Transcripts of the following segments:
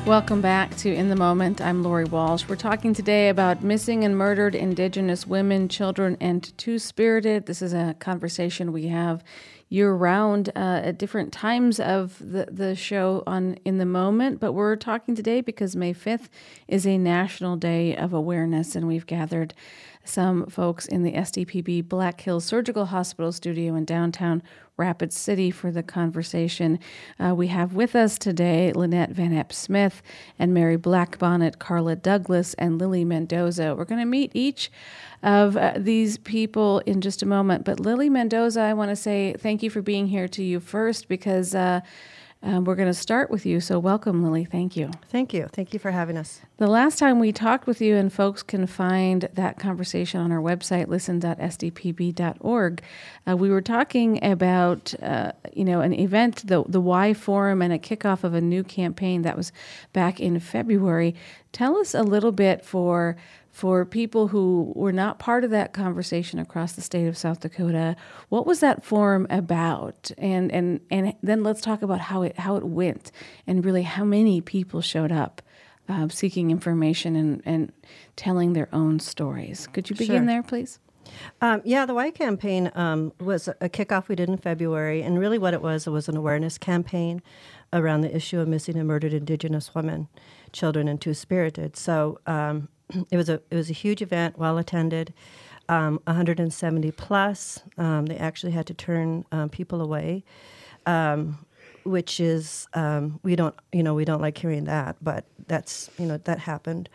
Welcome back to In the Moment. I'm Lori Walsh. We're talking today about missing and murdered Indigenous women, children, and Two-Spirited. This is a conversation we have year-round at different times of the show on In the Moment. But we're talking today because May 5th is a National Day of Awareness, and we've gathered some folks in the SDPB Black Hills Surgical Hospital studio in downtown Rapid City for the conversation. We have with us today Lynette Van Epp-Smith and Mary Blackbonnet, Carla Douglas, and Lily Mendoza. We're going to meet each of these people in just a moment. But Lily Mendoza, I want to say thank you for being here to you first because we're going to start with you. So welcome, Lily. Thank you. Thank you. Thank you for having us. The last time we talked with you, and folks can find that conversation on our website, listen.sdpb.org, we were talking about, an event, the Y Forum, and a kickoff of a new campaign that was back in February. Tell us a little bit for people who were not part of that conversation across the state of South Dakota. What was that forum about? And then let's talk about how it went and really how many people showed up seeking information and telling their own stories. Could you begin there, please? The Y campaign was a kickoff we did in February, and really what it was an awareness campaign around the issue of missing and murdered Indigenous women, children, and Two-Spirited. So it was a huge event, well attended, 170 plus. They actually had to turn people away, which is we don't like hearing that, but that's that happened.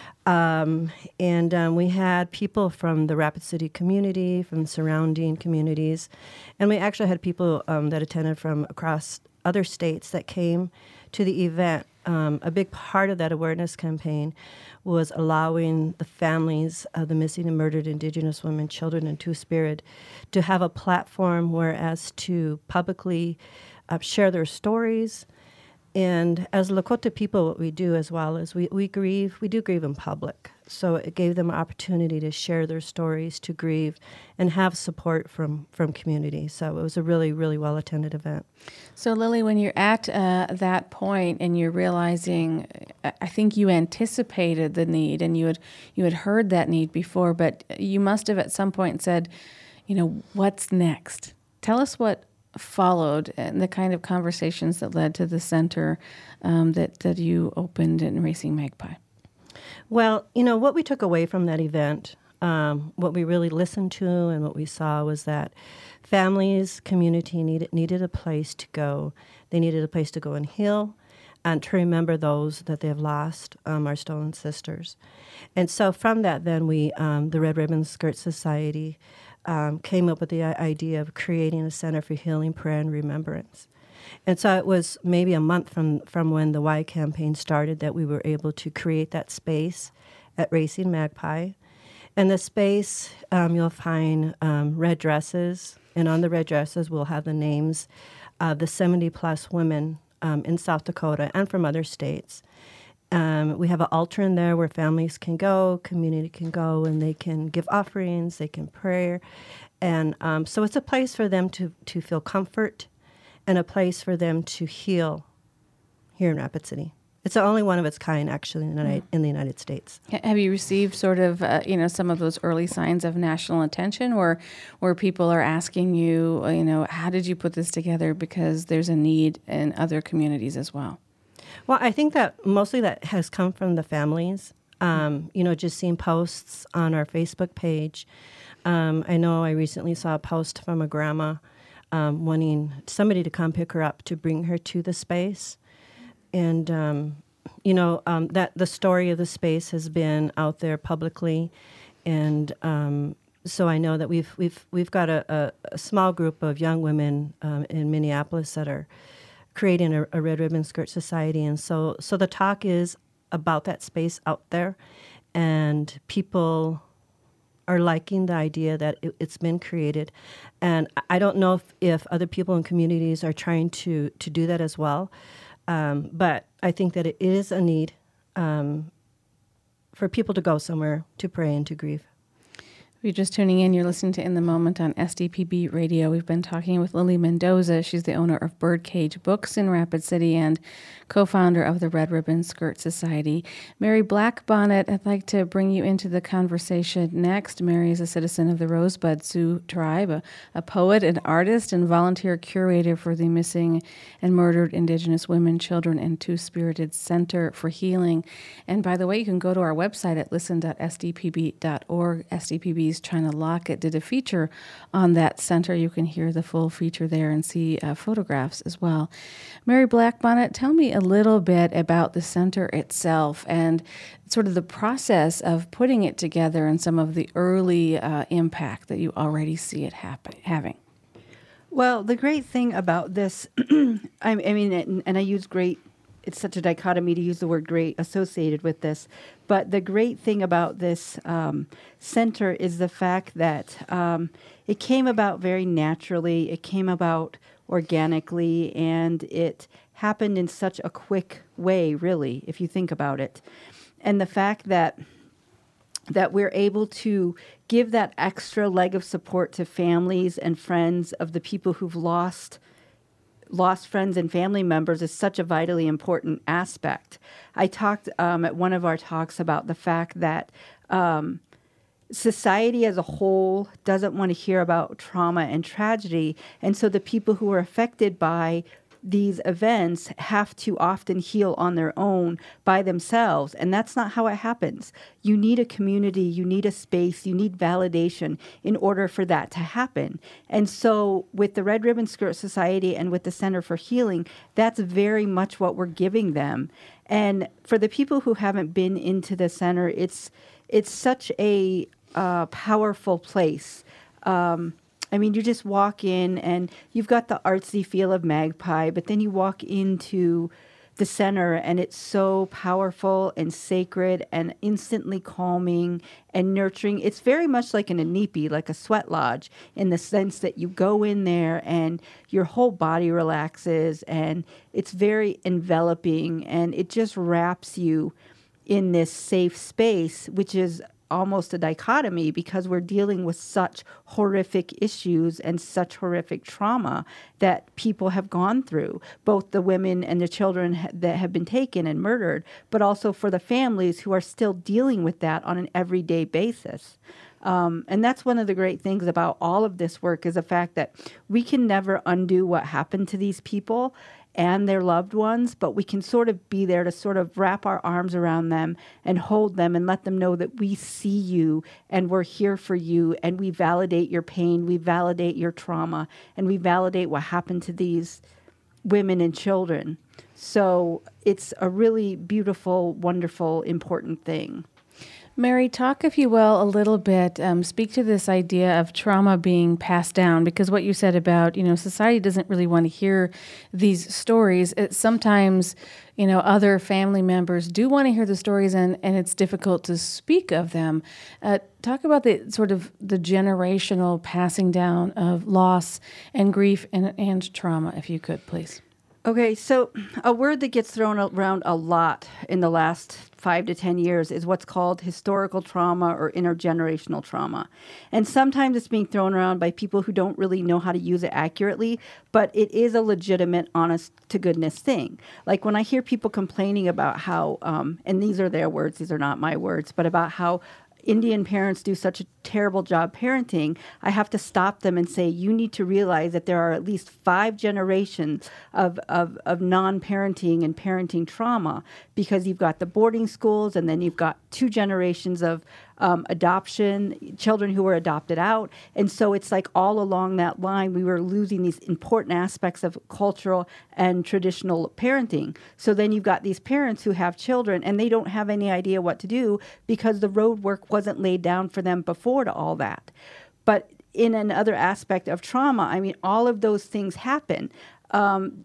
And we had people from the Rapid City community, from surrounding communities, and we actually had people that attended from across other states that came to the event. A big part of that awareness campaign was allowing the families of the missing and murdered Indigenous women, children, and Two-Spirit to have a platform whereas to publicly share their stories. And as Lakota people, what we do as well is we do grieve in public. So it gave them an opportunity to share their stories, to grieve, and have support from community. So it was a really, really well-attended event. So Lily, when you're at that point and you're realizing, I think you anticipated the need and you had heard that need before, but you must have at some point said, what's next? Tell us what followed and the kind of conversations that led to the center that you opened in Racing Magpie. Well, what we took away from that event, what we really listened to and what we saw was that families, community needed a place to go. They needed a place to go and heal and to remember those that they have lost, our stolen sisters. And so from that, then we, the Red Ribbon Skirt Society, came up with the idea of creating a center for healing, prayer, and remembrance. And so it was maybe a month from when the Y campaign started that we were able to create that space at Racing Magpie. And the space, you'll find red dresses, and on the red dresses we'll have the names of the 70-plus women in South Dakota and from other states. We have an altar in there where families can go, community can go, and they can give offerings, they can pray. And so it's a place for them to feel comfort and a place for them to heal here in Rapid City. It's the only one of its kind, actually, in the United States. Have you received sort of, some of those early signs of national attention where people are asking you, how did you put this together because there's a need in other communities as well? Well, I think that mostly that has come from the families, just seeing posts on our Facebook page. I know I recently saw a post from a grandma wanting somebody to come pick her up to bring her to the space. And, that the story of the space has been out there publicly. And so I know that we've got a small group of young women in Minneapolis that are creating a Red Ribbon Skirt Society. And so the talk is about that space out there, and people are liking the idea that it's been created. And I don't know if other people in communities are trying to do that as well, but I think that it is a need for people to go somewhere to pray and to grieve. If you're just tuning in, you're listening to In the Moment on SDPB Radio. We've been talking with Lily Mendoza. She's the owner of Birdcage Books in Rapid City and co-founder of the Red Ribbon Skirt Society. Mary Blackbonnet, I'd like to bring you into the conversation next. Mary is a citizen of the Rosebud Sioux tribe, a poet, an artist, and volunteer curator for the Missing and Murdered Indigenous Women, Children, and Two-Spirited Center for Healing. And by the way, you can go to our website at listen.sdpb.org. SDPB's China Lockett did a feature on that center. You can hear the full feature there and see photographs as well. Mary Blackbonnet, tell me a little bit about the center itself and sort of the process of putting it together and some of the early impact that you already see it having. Well, the great thing about this, I mean, and I use great, it's such a dichotomy to use the word great associated with this, but the great thing about this center is the fact that it came about very naturally, it came about organically, and it happened in such a quick way, really, if you think about it. And the fact that we're able to give that extra leg of support to families and friends of the people who've lost friends and family members is such a vitally important aspect. I talked at one of our talks about the fact that society as a whole doesn't want to hear about trauma and tragedy, and so the people who are affected by these events have to often heal on their own by themselves, and that's not how it happens. You need a community, you need a space, you need validation in order for that to happen. And so with the Red Ribbon Skirt Society and with the Center for Healing, that's very much what we're giving them. And for the people who haven't been into the center, it's such a powerful place. I mean, you just walk in and you've got the artsy feel of Magpie, but then you walk into the center and it's so powerful and sacred and instantly calming and nurturing. It's very much like an inipi, like a sweat lodge, in the sense that you go in there and your whole body relaxes and it's very enveloping and it just wraps you in this safe space, which is almost a dichotomy because we're dealing with such horrific issues and such horrific trauma that people have gone through, both the women and the children that have been taken and murdered, but also for the families who are still dealing with that on an everyday basis. And that's one of the great things about all of this work is the fact that we can never undo what happened to these people and their loved ones, but we can sort of be there to sort of wrap our arms around them and hold them and let them know that we see you and we're here for you and we validate your pain, we validate your trauma, and we validate what happened to these women and children. So it's a really beautiful, wonderful, important thing. Mary, talk, if you will, a little bit, speak to this idea of trauma being passed down, because what you said about, society doesn't really want to hear these stories. Sometimes, other family members do want to hear the stories and it's difficult to speak of them. Talk about the sort of the generational passing down of loss and grief and trauma, if you could, please. Okay, so a word that gets thrown around a lot in the last 5 to 10 years is what's called historical trauma or intergenerational trauma. And sometimes it's being thrown around by people who don't really know how to use it accurately, but it is a legitimate, honest-to-goodness thing. Like when I hear people complaining about how, and these are their words, these are not my words, but about how Indian parents do such a terrible job parenting, I have to stop them and say, you need to realize that there are at least 5 generations of non-parenting and parenting trauma, because you've got the boarding schools and then you've got 2 generations of adoption, children who were adopted out. And so it's like all along that line, we were losing these important aspects of cultural and traditional parenting. So then you've got these parents who have children and they don't have any idea what to do because the road work wasn't laid down for them before to all that. But in another aspect of trauma, I mean, all of those things happen. The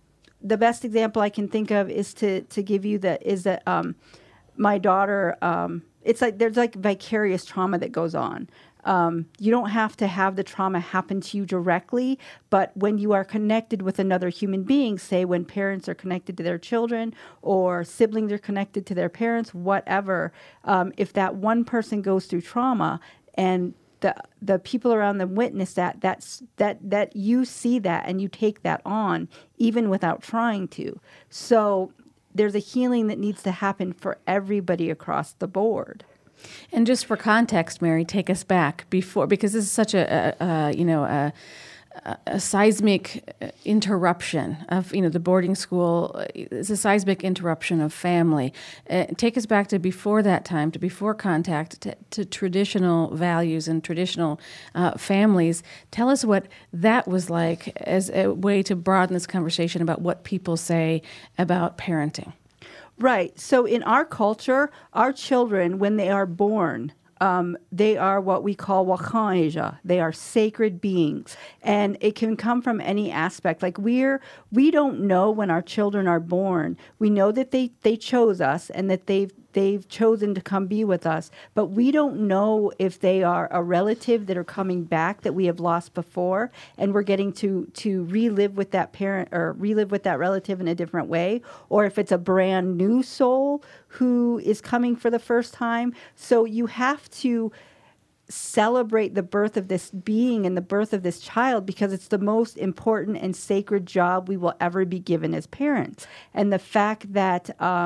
best example I can think of is to give you that my daughter, it's like there's like vicarious trauma that goes on. You don't have to have the trauma happen to you directly, but when you are connected with another human being, say when parents are connected to their children or siblings are connected to their parents, whatever, if that one person goes through trauma and the people around them witness that you see that and you take that on even without trying to. So there's a healing that needs to happen for everybody across the board. And just for context, Mary, take us back before, because this is such a seismic interruption of, the boarding school. It's a seismic interruption of family. Take us back to before that time, to before contact, to traditional values and traditional families. Tell us what that was like as a way to broaden this conversation about what people say about parenting. Right. So in our culture, our children, when they are born, they are what we call wakaeja. They are sacred beings, and it can come from any aspect. Like we don't know when our children are born. We know that they chose us and that they've chosen to come be with us, but we don't know if they are a relative that are coming back that we have lost before, and we're getting to relive with that parent or relive with that relative in a different way, or if it's a brand new soul who is coming for the first time. So you have to celebrate the birth of this being and the birth of this child, because it's the most important and sacred job we will ever be given as parents. And the fact that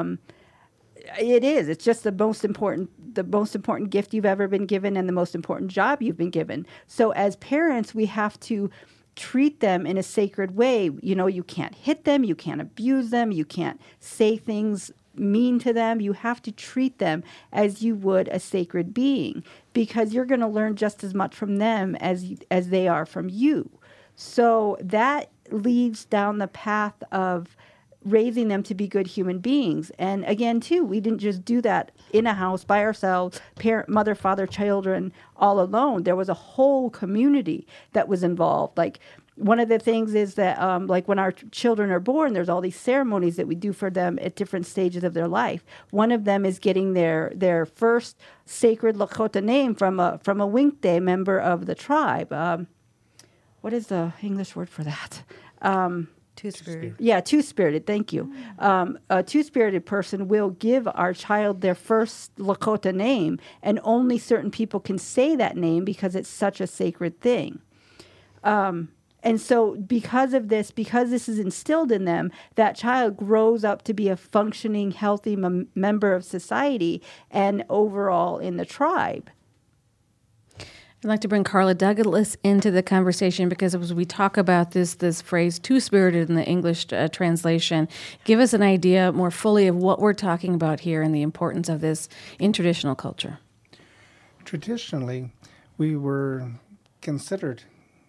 it's just the most important gift you've ever been given and the most important job you've been given. So as parents, we have to treat them in a sacred way. You can't hit them, you can't abuse them, you can't say things mean to them. You have to treat them as you would a sacred being, because you're going to learn just as much from them as they are from you. So that leads down the path of raising them to be good human beings. And again, too, we didn't just do that in a house by ourselves, parent, mother, father, children, all alone. There was a whole community that was involved. Like, one of the things is that, like, when our children are born, there's all these ceremonies that we do for them at different stages of their life. One of them is getting their first sacred Lakota name from a Winkte member of the tribe. What is the English word for that? Two-spirited. Yeah, two-spirited. Thank you. A two-spirited person will give our child their first Lakota name, and only certain people can say that name because it's such a sacred thing. And so because of this, because this is instilled in them, that child grows up to be a functioning, healthy member of society and overall in the tribe. I'd like to bring Carla Douglas into the conversation, because as we talk about this phrase, two-spirited in the English translation, give us an idea more fully of what we're talking about here and the importance of this in traditional culture. Traditionally, we were considered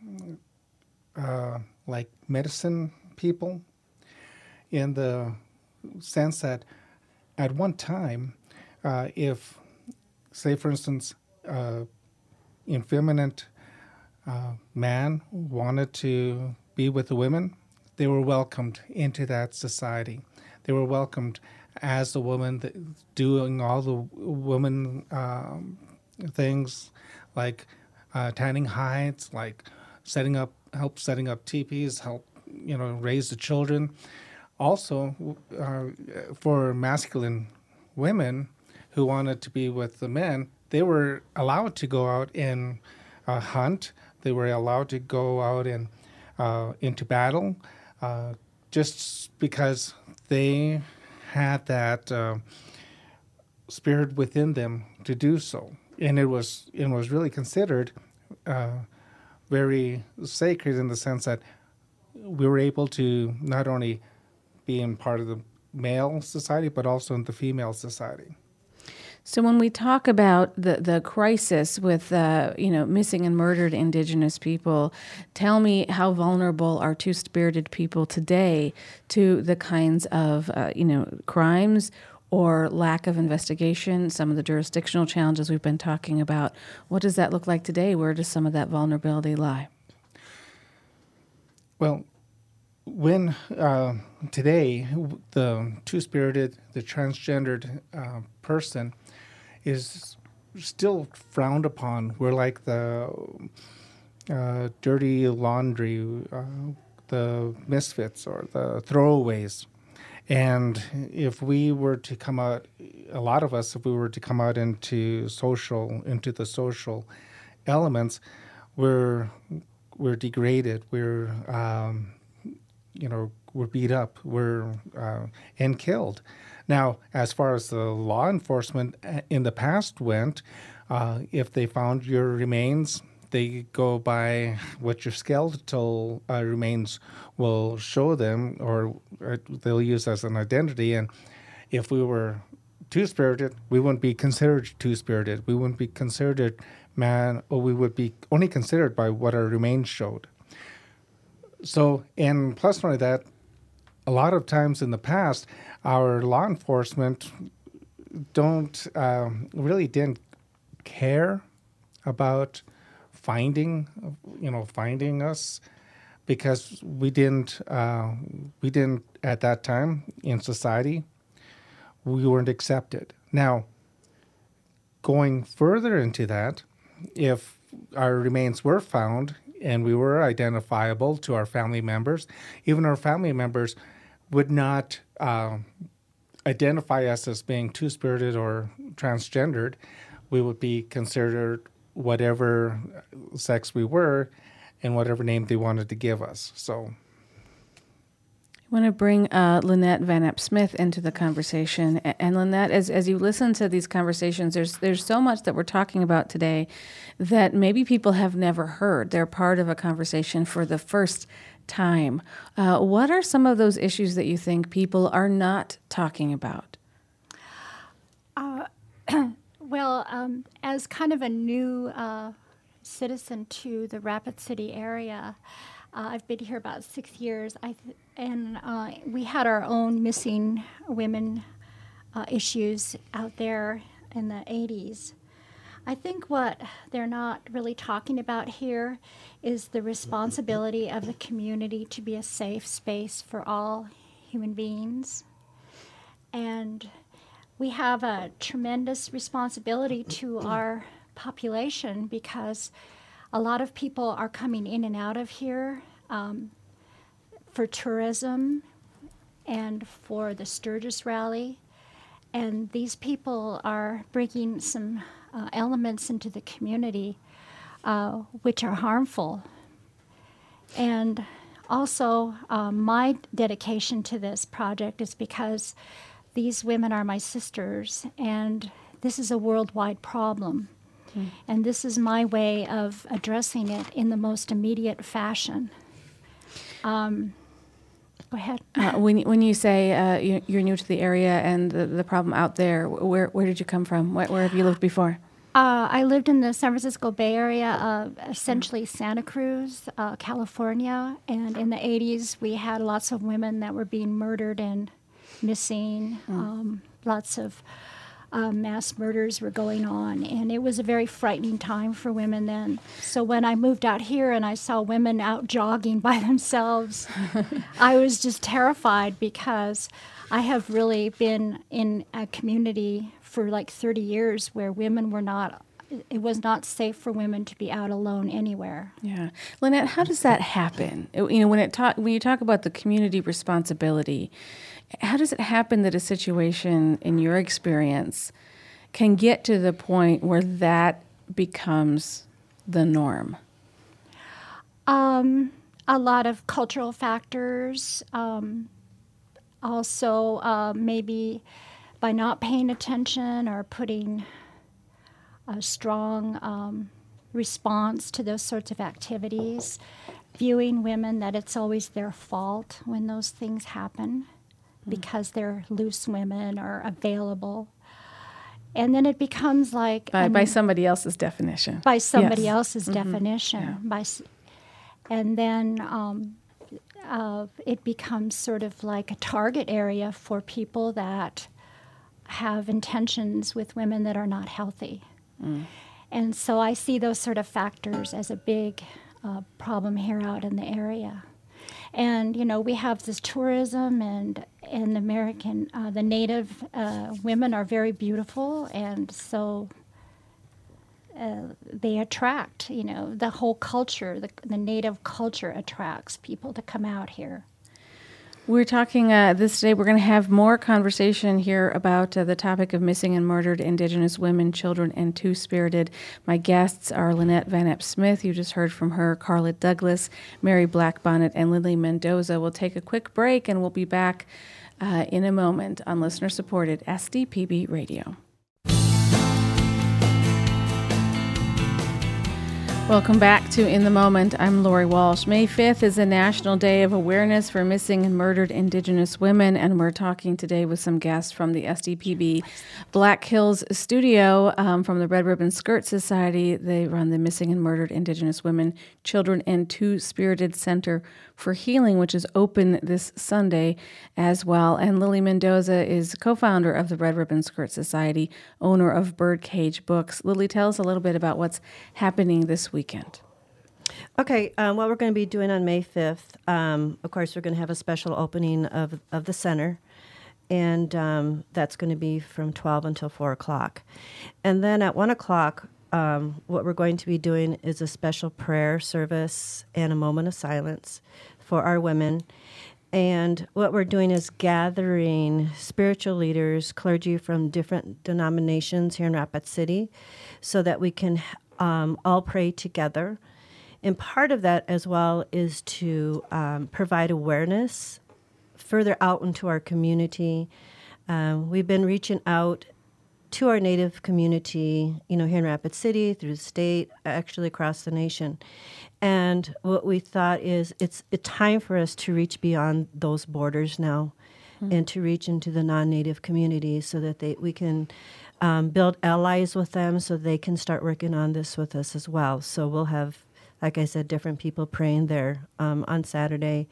like medicine people, in the sense that at one time, if, say, for instance, effeminate man wanted to be with the women, they were welcomed into that society. They were welcomed as the woman, doing all the woman things, like tanning hides, like help setting up teepees, help raise the children. Also, for masculine women who wanted to be with the men, they were allowed to go out and hunt. They were allowed to go out and into battle, just because they had that spirit within them to do so, and it was really considered very sacred, in the sense that we were able to not only be in part of the male society, but also in the female society. So when we talk about the crisis with missing and murdered Indigenous people, tell me how vulnerable are two-spirited people today to the kinds of crimes or lack of investigation, some of the jurisdictional challenges we've been talking about. What does that look like today? Where does some of that vulnerability lie? Well, when today the two-spirited, the transgendered person is still frowned upon. We're like the dirty laundry, the misfits or the throwaways. And if we were to come out, a lot of us, if we were to come out into the social elements, we're degraded. We're we're beat up. We're and killed. Now, as far as the law enforcement in the past went, if they found your remains, they go by what your skeletal remains will show them, or they'll use as an identity. And if we were two-spirited, we wouldn't be considered two-spirited. We wouldn't be considered man, or we would be only considered by what our remains showed. So, and plus only that, a lot of times in the past, our law enforcement really didn't care about finding us, because we didn't at that time in society, we weren't accepted. Now, going further into that, if our remains were found and we were identifiable to our family members, even our family members would not identify us as being two-spirited or transgendered. We would be considered whatever sex we were and whatever name they wanted to give us. So I want to bring Lynette Van Epp Smith into the conversation. And Lynette, as you listen to these conversations, there's so much that we're talking about today that maybe people have never heard. They're part of a conversation for the first time. What are some of those issues that you think people are not talking about? Well, as kind of a new citizen to the Rapid City area, I've been here about 6 years, and we had our own missing women issues out there in the 80s. I think what they're not really talking about here is the responsibility of the community to be a safe space for all human beings. And we have a tremendous responsibility to our population, because a lot of people are coming in and out of here for tourism and for the Sturgis rally. And these people are bringing some elements into the community which are harmful. And also, my dedication to this project is because these women are my sisters, and this is a worldwide problem. And this is my way of addressing it in the most immediate fashion. Go ahead. When you say you're new to the area and the problem out there, where did you come from? Where have you lived before? I lived in the San Francisco Bay Area, essentially Santa Cruz, California. And in the 80s, we had lots of women that were being murdered and missing. Lots of mass murders were going on, and it was a very frightening time for women then. So when I moved out here and I saw women out jogging by themselves, I was just terrified, because I have really been in a community for like 30 years where women were not, it was not safe for women to be out alone anywhere. Yeah. Lynette, how does that happen? When you talk about the community responsibility, how does it happen that a situation, in your experience, can get to the point where that becomes the norm? A lot of cultural factors. Also, maybe by not paying attention or putting a strong response to those sorts of activities, viewing women that it's always their fault when those things happen, because they're loose women or available. And then it becomes like... By somebody else's definition. By somebody else's definition. Yeah. And then it becomes sort of like a target area for people that have intentions with women that are not healthy. And so I see those sort of factors as a big problem here out in the area. And, we have this tourism, and the native women are very beautiful, and so they attract, the whole culture, the native culture attracts people to come out here. We're talking this day. We're going to have more conversation here about the topic of missing and murdered Indigenous women, children, and two-spirited. My guests are Lynette Van Epp Smith. You just heard from her, Carla Douglas, Mary Blackbonnet, and Lily Mendoza. We'll take a quick break, and we'll be back in a moment on listener-supported SDPB Radio. Welcome back to In the Moment. I'm Lori Walsh. May 5th is a National Day of Awareness for Missing and Murdered Indigenous Women, and we're talking today with some guests from the SDPB Black Hills studio from the Red Ribbon Skirt Society. They run the Missing and Murdered Indigenous Women, Children, and Two-Spirited Center for Healing, which is open this Sunday as well. And Lily Mendoza is co-founder of the Red Ribbon Skirt Society, owner of Birdcage Books. Lily, tell us a little bit about what's happening this weekend. Okay, what we're going to be doing on May 5th, of course, we're going to have a special opening of the center, and that's going to be from 12 until 4 o'clock. And then at 1 o'clock, what we're going to be doing is a special prayer service and a moment of silence for our women. And what we're doing is gathering spiritual leaders, clergy from different denominations here in Rapid City so that we can all pray together. And part of that as well is to provide awareness further out into our community. We've been reaching out to our Native community, here in Rapid City, through the state, actually across the nation. And what we thought is it's a time for us to reach beyond those borders now and to reach into the non-Native communities so that we can build allies with them so they can start working on this with us as well. So we'll have, like I said, different people praying there on Sunday,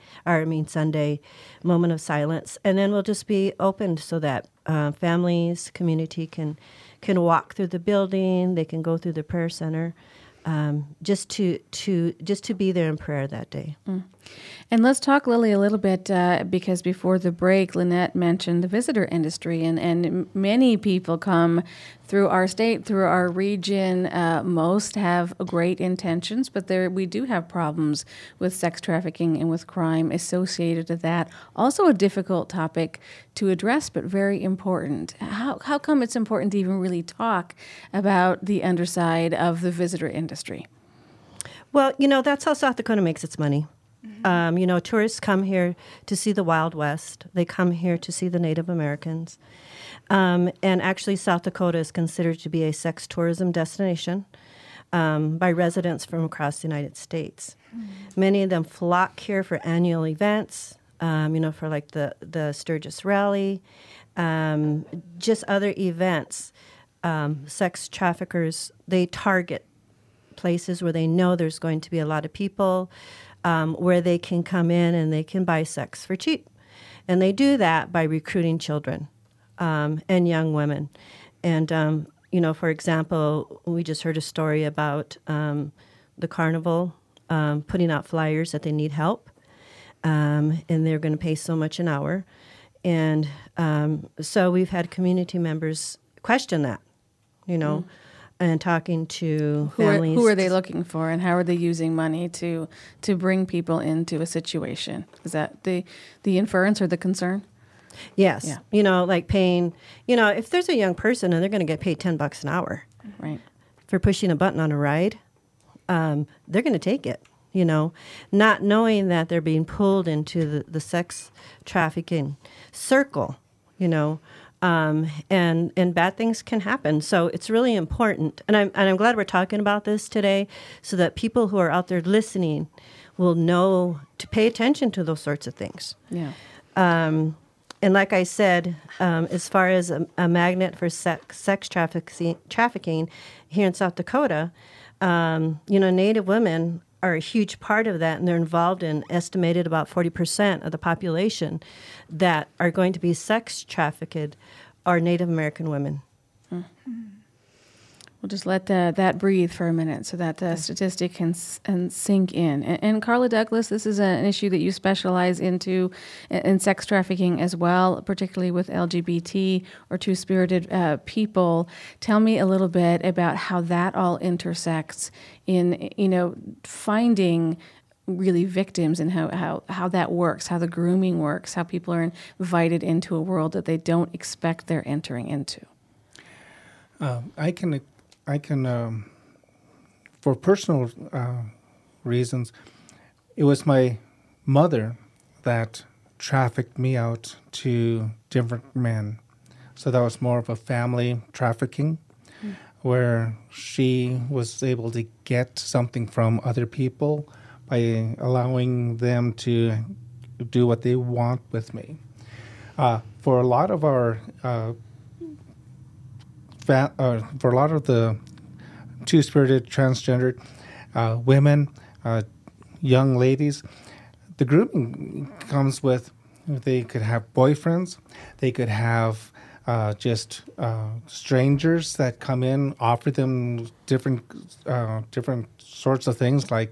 moment of silence. And then we'll just be open so that families, community can walk through the building, they can go through the prayer center, just to be there in prayer that day. And let's talk, Lily, a little bit, because before the break, Lynette mentioned the visitor industry, and many people come through our state, through our region. Most have great intentions, but we do have problems with sex trafficking and with crime associated with that. Also a difficult topic to address, but very important. How come it's important to even really talk about the underside of the visitor industry? Well, that's how South Dakota makes its money. Tourists come here to see the Wild West. They come here to see the Native Americans. And actually, South Dakota is considered to be a sex tourism destination by residents from across the United States. Many of them flock here for annual events, for like the Sturgis Rally, just other events. Sex traffickers, they target places where they know there's going to be a lot of people, where they can come in and they can buy sex for cheap. And they do that by recruiting children and young women. And, for example, we just heard a story about the carnival putting out flyers that they need help, and they're going to pay so much an hour. And so we've had community members question that, and talking to families. Who are they looking for, and how are they using money to bring people into a situation? Is that the inference or the concern? Yes. Yeah. Like paying, if there's a young person and they're going to get paid $10 an hour right, for pushing a button on a ride, they're going to take it, not knowing that they're being pulled into the sex trafficking circle, and bad things can happen. So it's really important. And I'm glad we're talking about this today so that people who are out there listening will know to pay attention to those sorts of things. Yeah. And like I said, as far as a magnet for sex trafficking here in South Dakota, Native women are a huge part of that, and they're involved in estimated about 40% of the population that are going to be sex trafficked are Native American women. We'll just let that breathe for a minute so that the statistic can sink in. And Carla Douglas, this is an issue that you specialize in sex trafficking as well, particularly with LGBT or two-spirited people. Tell me a little bit about how that all intersects in, finding really victims, and how that works, how the grooming works, how people are invited into a world that they don't expect they're entering into. I can, for personal reasons, it was my mother that trafficked me out to different men. So that was more of a family trafficking, where she was able to get something from other people by allowing them to do what they want with me. For a lot of our for a lot of the two-spirited, transgendered women, young ladies, the grooming comes with, they could have boyfriends, they could have just strangers that come in, offer them different sorts of things, like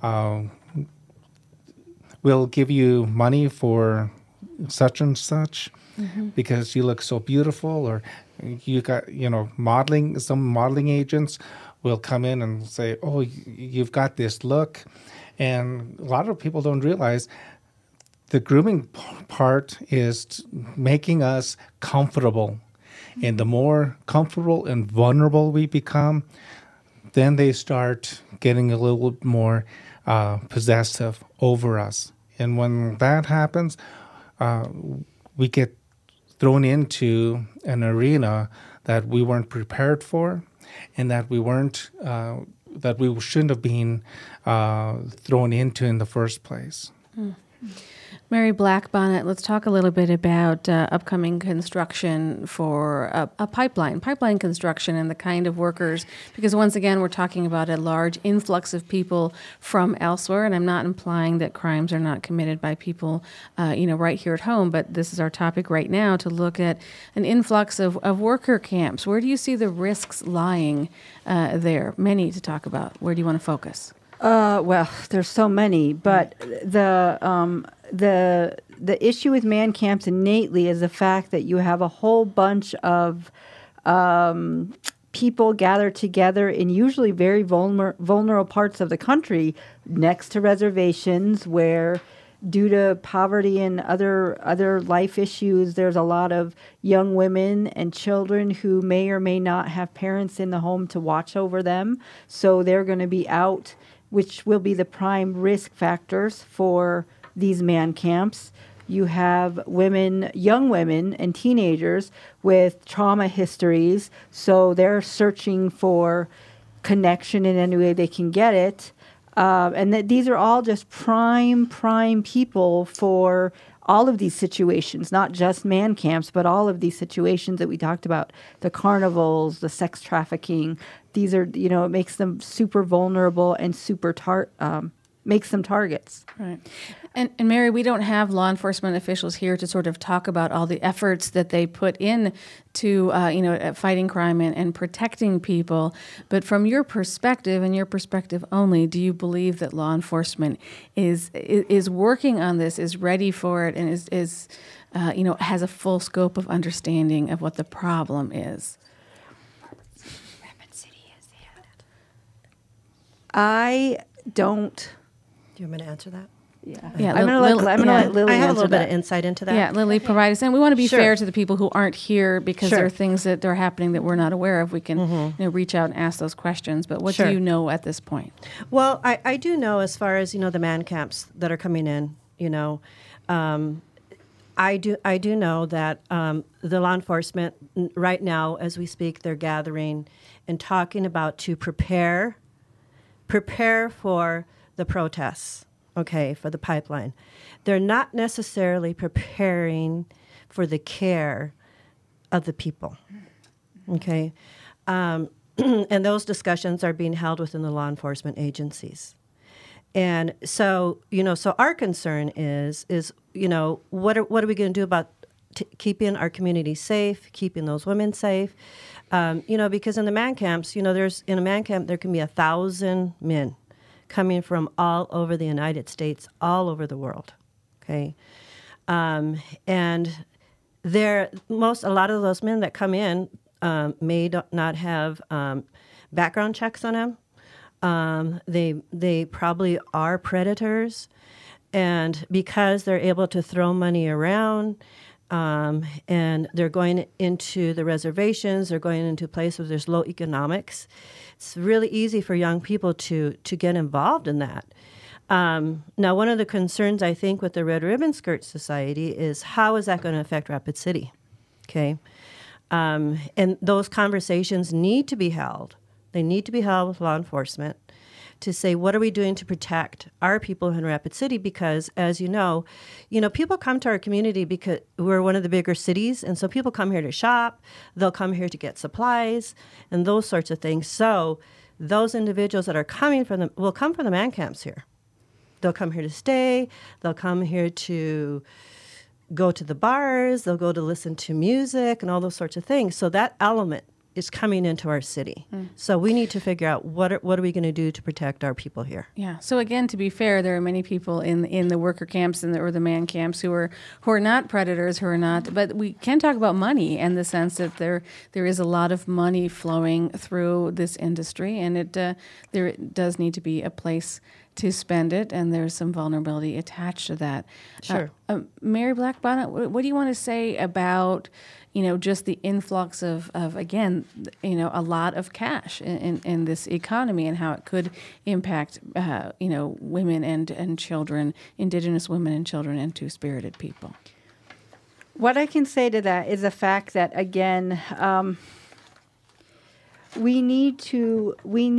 we'll give you money for such and such because you look so beautiful, or you got, modeling, some modeling agents will come in and say, oh, you've got this look. And a lot of people don't realize the grooming part is making us comfortable. And the more comfortable and vulnerable we become, then they start getting a little bit more possessive over us. And when that happens, we get thrown into an arena that we weren't prepared for, and that we weren't, that we shouldn't have been thrown into in the first place. Mary Blackbonnet, let's talk a little bit about upcoming construction for a pipeline construction, and the kind of workers, because once again, we're talking about a large influx of people from elsewhere, and I'm not implying that crimes are not committed by people, right here at home, but this is our topic right now, to look at an influx of worker camps. Where do you see the risks lying there? Many to talk about. Where do you want to focus? Well, there's so many, but the issue with man camps innately is the fact that you have a whole bunch of people gathered together in usually very vulnerable parts of the country, next to reservations, where due to poverty and other life issues, there's a lot of young women and children who may or may not have parents in the home to watch over them. So they're going to be out, which will be the prime risk factors for these man camps. You have women, young women and teenagers with trauma histories, so they're searching for connection in any way they can get it. And that these are all just prime people for all of these situations, not just man camps, but all of these situations that we talked about, the carnivals, the sex trafficking. These are, it makes them super vulnerable and super makes them targets. Right. And Mary, we don't have law enforcement officials here to sort of talk about all the efforts that they put in to, fighting crime and protecting people. But from your perspective, and your perspective only, do you believe that law enforcement is working on this, is ready for it, and is has a full scope of understanding of what the problem is? I don't. Do you want me to answer that? Yeah, I'm going to let Lily I have a answer little bit that. of insight into that. Yeah, Lily, provide us. And we want to be Sure. fair to the people who aren't here, because Sure. there are things that are happening that we're not aware of. We can reach out and ask those questions. But what Sure. do you know at this point? Well, I do know, as far as, the man camps that are coming in, I do know that the law enforcement right now, as we speak, they're gathering and talking about to prepare for the protests, for the pipeline. They're not necessarily preparing for the care of the people, and those discussions are being held within the law enforcement agencies. And so, so our concern is what are we going to do about keeping our community safe, keeping those women safe? Because in the man camps, in a man camp, there can be 1,000 men coming from all over the United States, all over the world. Okay. And a lot of those men that come in may not have background checks on them. They probably are predators, and because they're able to throw money around, and they're going into the reservations, they're going into places where there's low economics. It's really easy for young people to get involved in that. Now, one of the concerns, I think, with the Red Ribbon Skirt Society is how is that going to affect Rapid City? Okay. And those conversations need to be held. They need to be held with law enforcement to say, what are we doing to protect our people in Rapid City? Because, as you know, people come to our community because we're one of the bigger cities, and so people come here to shop. They'll come here to get supplies and those sorts of things. So those individuals that are coming from them will come from the man camps here. They'll come here to stay. They'll come here to go to the bars. They'll go to listen to music and all those sorts of things. So that element is coming into our city. So we need to figure out what are we going to do to protect our people here. Yeah. So again, to be fair, there are many people in the worker camps or the man camps who are not predators, who are not. But we can talk about money and the sense that there is a lot of money flowing through this industry, and there does need to be a place to spend it, and there's some vulnerability attached to that. Sure. Mary Blackbonnet, what do you want to say about, just the influx of again, a lot of cash in this economy and how it could impact, women and children, Indigenous women and children, and Two-Spirited people? What I can say to that is the fact that, again, we need to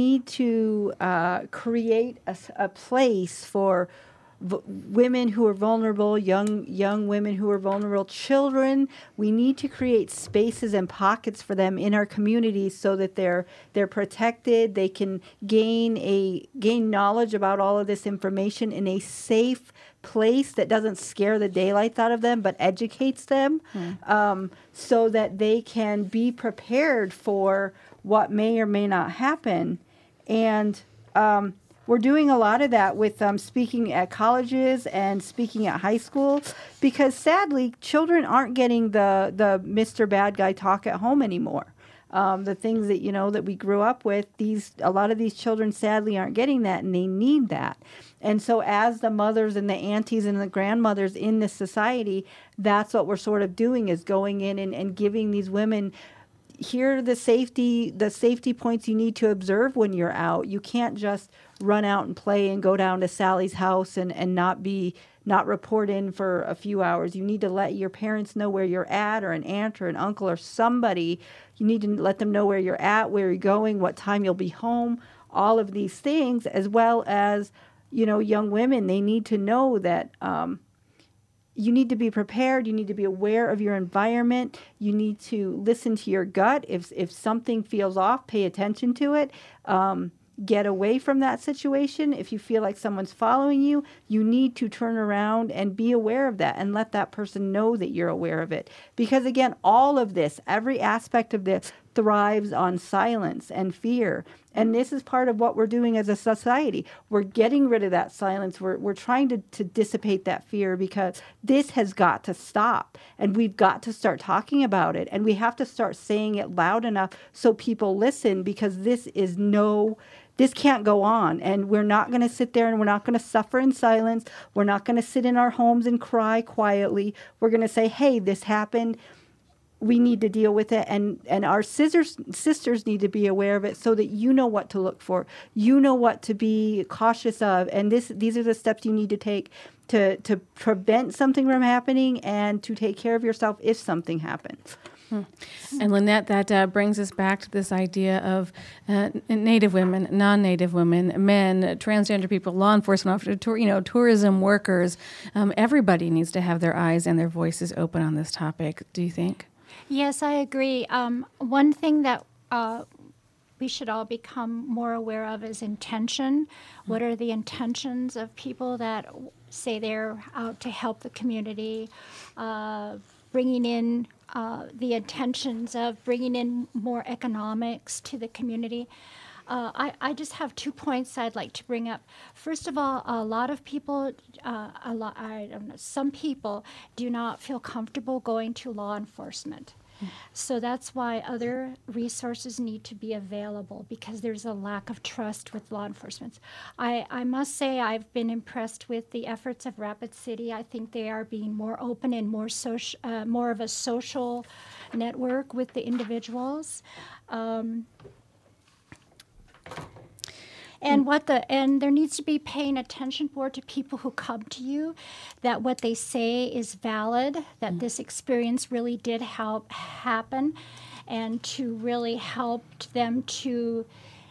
create a place for women who are vulnerable, young women who are vulnerable, children. We need to create spaces and pockets for them in our communities so that they're protected. They can gain knowledge about all of this information in a safe place that doesn't scare the daylights out of them, but educates them, so that they can be prepared for what may or may not happen. And we're doing a lot of that with speaking at colleges and speaking at high school, because sadly, children aren't getting the Mr. Bad Guy talk at home anymore. The things that, that we grew up with, a lot of these children sadly aren't getting that, and they need that. And so as the mothers and the aunties and the grandmothers in this society, that's what we're sort of doing, is going in and giving these women, here are the safety points you need to observe when you're out. You can't just run out and play and go down to Sally's house and not report in for a few hours. You need to let your parents know where you're at, or an aunt or an uncle or somebody. You need to let them know where you're at, where you're going, what time you'll be home, all of these things, as well as, young women. They need to know that you need to be prepared. You need to be aware of your environment. You need to listen to your gut. If something feels off, pay attention to it. Get away from that situation. If you feel like someone's following you, you need to turn around and be aware of that and let that person know that you're aware of it. Because again, all of this, every aspect of this thrives on silence and fear. And this is part of what we're doing as a society. We're getting rid of that silence. We're trying to dissipate that fear, because this has got to stop. And we've got to start talking about it. And we have to start saying it loud enough so people listen, because this can't go on. And we're not going to sit there and we're not going to suffer in silence. We're not going to sit in our homes and cry quietly. We're going to say, hey, this happened. We need to deal with it, and our sisters need to be aware of it, so that you know what to look for, you know what to be cautious of, and these are the steps you need to take to prevent something from happening and to take care of yourself if something happens. And Lynette, that brings us back to this idea of Native women, non-Native women, men, transgender people, law enforcement officers, tourism workers. Everybody needs to have their eyes and their voices open on this topic. Do you think? Yes, I agree. One thing that we should all become more aware of is intention. What are the intentions of people that say they're out to help the community, bringing in the intentions of bringing in more economics to the community? I just have 2 points I'd like to bring up. First of all, a lot of people, some people do not feel comfortable going to law enforcement. So that's why other resources need to be available, because there's a lack of trust with law enforcement. I must say I've been impressed with the efforts of Rapid City. I think they are being more open and more more of a social network with the individuals. And there needs to be paying attention more to people who come to you, that what they say is valid, that this experience really did happen, and to really help them to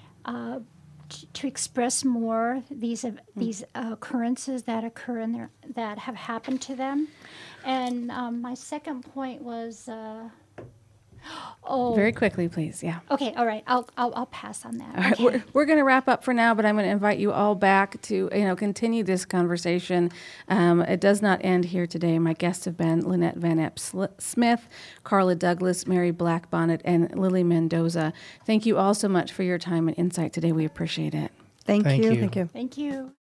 express more these occurrences that occur in that have happened to them. And my second point was. Very quickly, please. Yeah. Okay. All right. I'll pass on that. All right, Okay. we're going to wrap up for now, but I'm going to invite you all back to continue this conversation. It does not end here today. My guests have been Lynette Van Epp Smith, Carla Douglas, Mary Blackbonnet, and Lily Mendoza. Thank you all so much for your time and insight today. We appreciate it. Thank Thank you. you. Thank you. Thank you.